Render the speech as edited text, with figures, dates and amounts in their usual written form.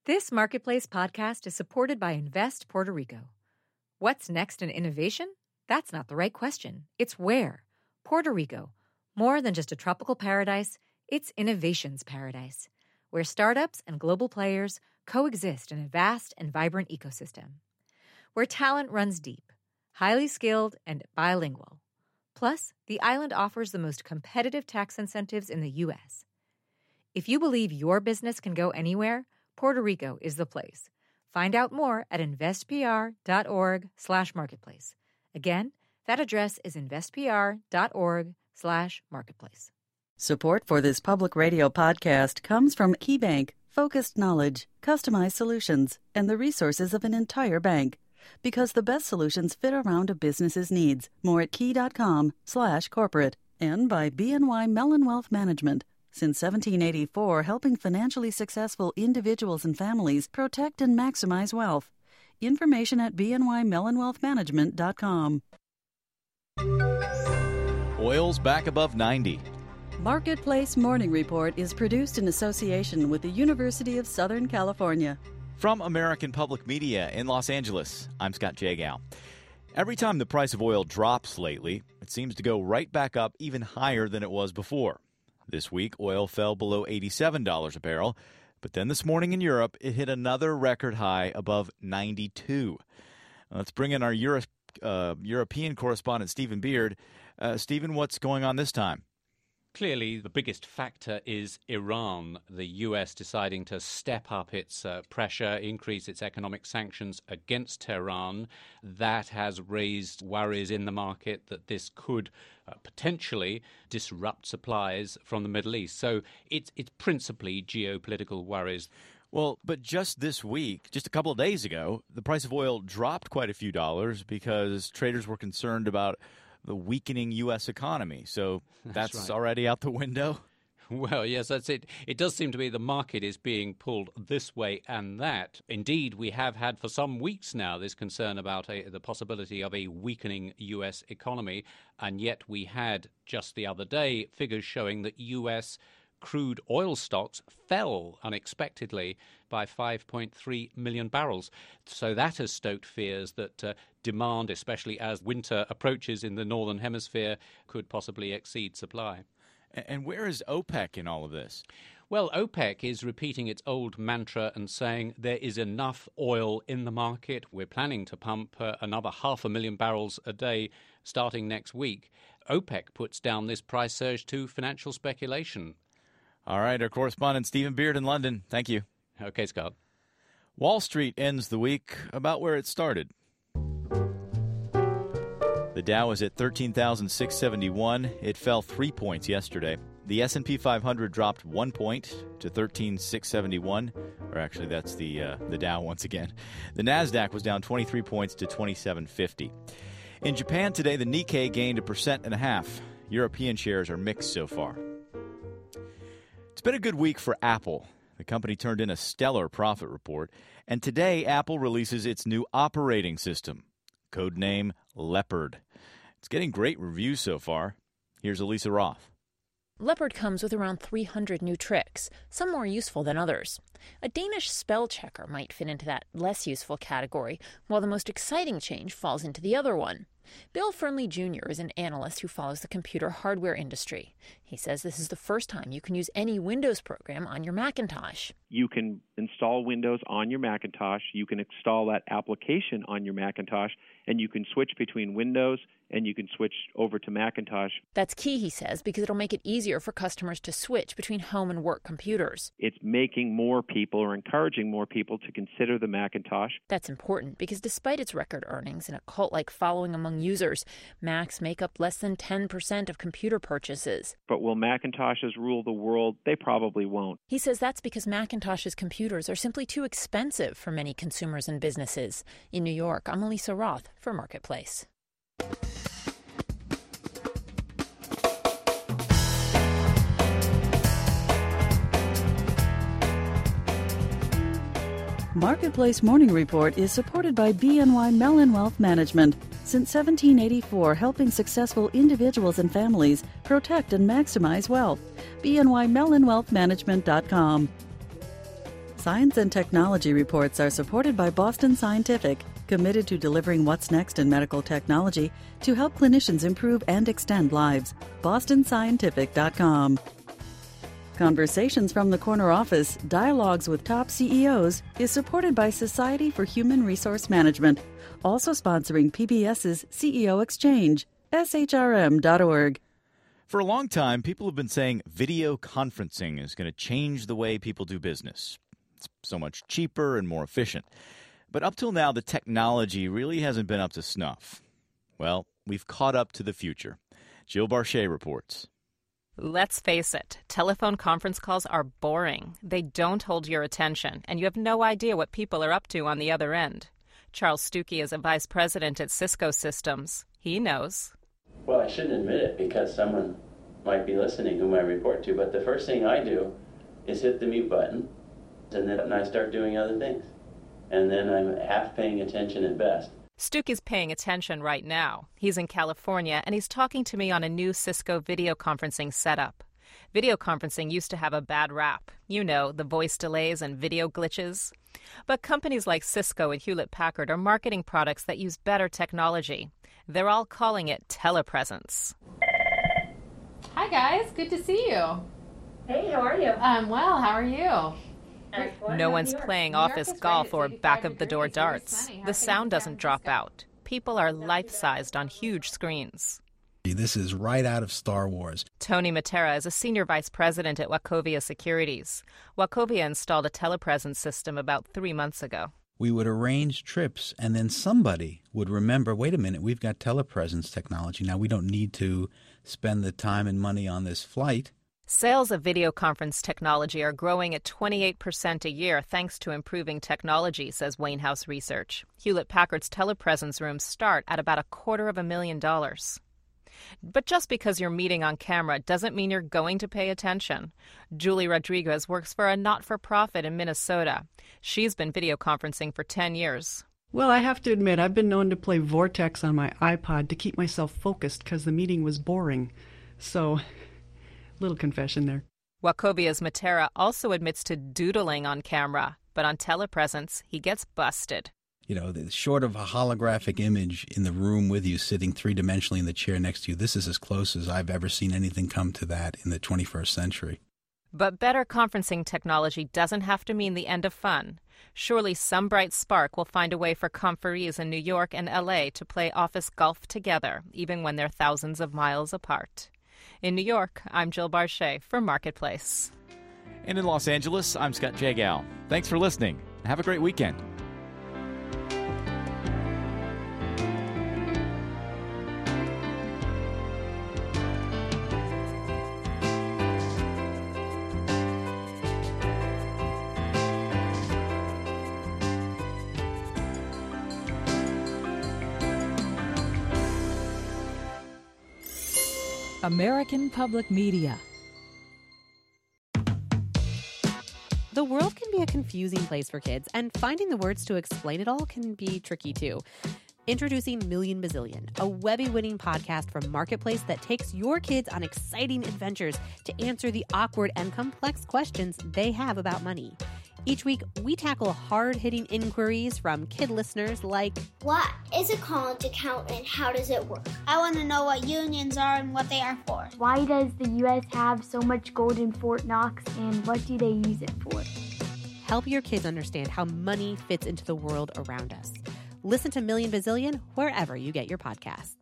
This Marketplace podcast is supported by Invest Puerto Rico. What's next in innovation? That's not the right question. It's where. Puerto Rico. More than just a tropical paradise, it's innovation's paradise, where startups and global players coexist in a vast and vibrant ecosystem. Where talent runs deep, highly skilled, and bilingual. Plus, the island offers the most competitive tax incentives in the U.S. If you believe your business can go anywhere, Puerto Rico is the place. Find out more at investpr.org/marketplace. Again, that address is investpr.org/marketplace. Support for this public radio podcast comes from KeyBank, focused knowledge, customized solutions, and the resources of an entire bank. Because the best solutions fit around a business's needs. More at key.com/corporate. And by BNY Mellon Wealth Management. Since 1784, helping financially successful individuals and families protect and maximize wealth. Information at bnymellonwealthmanagement.com. Oil's back above 90. Marketplace Morning Report is produced in association with the University of Southern California. From American Public Media in Los Angeles, I'm Scott Jagow. Every time the price of oil drops lately, it seems to go right back up even higher than it was before. This week, oil fell below $87 a barrel, but then this morning in Europe, it hit another record high above 92. Let's bring in our European correspondent, Stephen Beard. Stephen, what's going on this time? Clearly, the biggest factor is Iran, the U.S. deciding to step up its pressure, increase its economic sanctions against Tehran. That has raised worries in the market that this could potentially disrupt supplies from the Middle East. So it's principally geopolitical worries. Well, but just this week, just a couple of days ago, the price of oil dropped quite a few dollars because traders were concerned about the weakening U.S. economy. So that's right. Already out the window? Well, yes, that's it. It does seem to be the market is being pulled this way and that. Indeed, we have had for some weeks now this concern about the possibility of a weakening U.S. economy. And yet we had just the other day figures showing that U.S. crude oil stocks fell unexpectedly by 5.3 million barrels. So that has stoked fears that demand, especially as winter approaches in the northern hemisphere, could possibly exceed supply. And where is OPEC in all of this? Well, OPEC is repeating its old mantra and saying there is enough oil in the market. We're planning to pump another 500,000 barrels a day starting next week. OPEC puts down this price surge to financial speculation. All right, our correspondent Stephen Beard in London. Thank you. Okay, Scott. Wall Street ends the week about where it started. The Dow is at 13,671. It fell 3 points yesterday. The S&P 500 dropped 1 point to 13,671. Or actually, that's the Dow once again. The Nasdaq was down 23 points to 2750. In Japan today, the Nikkei gained 1.5%. European shares are mixed so far. It's been a good week for Apple. The company turned in a stellar profit report, and today Apple releases its new operating system, codename Leopard. It's getting great reviews so far. Here's Elisa Roth. Leopard comes with around 300 new tricks, some more useful than others. A Danish spell checker might fit into that less useful category, while the most exciting change falls into the other one. Bill Fernley Jr. is an analyst who follows the computer hardware industry. He says this is the first time you can use any Windows program on your Macintosh. You can install Windows on your Macintosh, you can install that application on your Macintosh, and you can switch between Windows and you can switch over to Macintosh. That's key, he says, because it'll make it easier for customers to switch between home and work computers. It's making more people or encouraging more people to consider the Macintosh. That's important because despite its record earnings and a cult-like following among users, Macs make up less than 10% of computer purchases. But will Macintoshes rule the world? They probably won't. He says that's because Macintosh's computers are simply too expensive for many consumers and businesses. In New York, I'm Elisa Roth for Marketplace. Marketplace Morning Report is supported by BNY Mellon Wealth Management. Since 1784, helping successful individuals and families protect and maximize wealth. BNYMellonWealthManagement.com. Science and technology reports are supported by Boston Scientific, committed to delivering what's next in medical technology to help clinicians improve and extend lives. BostonScientific.com. Conversations from the Corner Office, Dialogues with Top CEOs is supported by Society for Human Resource Management, also sponsoring PBS's CEO Exchange, shrm.org. For a long time, people have been saying video conferencing is going to change the way people do business. It's so much cheaper and more efficient. But up till now, the technology really hasn't been up to snuff. Well, we've caught up to the future. Jill Barchet reports. Let's face it, telephone conference calls are boring. They don't hold your attention, and you have no idea what people are up to on the other end. Charles Stuckey is a vice president at Cisco Systems. He knows. Well, I shouldn't admit it because someone might be listening whom I report to, but the first thing I do is hit the mute button, and then I start doing other things. And then I'm half paying attention at best. Stuckey's paying attention right now. He's in California, and he's talking to me on a new Cisco video conferencing setup. Video conferencing used to have a bad rap. You know, the voice delays and video glitches. But companies like Cisco and Hewlett-Packard are marketing products that use better technology. They're all calling it telepresence. Hi, guys. Good to see you. Hey, how are you? I'm well. How are you? No one's playing office golf or back-of-the-door darts. The sound doesn't drop out. People are life-sized on huge screens. This is right out of Star Wars. Tony Matera is a senior vice president at Wachovia Securities. Wachovia installed a telepresence system about 3 months ago. We would arrange trips, and then somebody would remember, wait a minute, we've got telepresence technology. Now we don't need to spend the time and money on this flight. Sales of video conference technology are growing at 28% a year thanks to improving technology, says Wainhouse Research. Hewlett-Packard's telepresence rooms start at about $250,000. But just because you're meeting on camera doesn't mean you're going to pay attention. Julie Rodriguez works for a not-for-profit in Minnesota. She's been video conferencing for 10 years. Well, I have to admit, I've been known to play Vortex on my iPod to keep myself focused because the meeting was boring. So, little confession there. Wachovia's Matera also admits to doodling on camera, but on telepresence, he gets busted. You know, short of a holographic image in the room with you, sitting three-dimensionally in the chair next to you, this is as close as I've ever seen anything come to that in the 21st century. But better conferencing technology doesn't have to mean the end of fun. Surely some bright spark will find a way for conferees in New York and L.A. to play office golf together, even when they're thousands of miles apart. In New York, I'm Jill Barchet for Marketplace. And in Los Angeles, I'm Scott Jagal. Thanks for listening. Have a great weekend. American Public Media. The world can be a confusing place for kids, and finding the words to explain it all can be tricky too. Introducing Million Bazillion, a Webby-winning podcast from Marketplace that takes your kids on exciting adventures to answer the awkward and complex questions they have about money. Each week, we tackle hard-hitting inquiries from kid listeners like, what is a college account and how does it work? I want to know what unions are and what they are for. Why does the U.S. have so much gold in Fort Knox and what do they use it for? Help your kids understand how money fits into the world around us. Listen to Million Bazillion wherever you get your podcasts.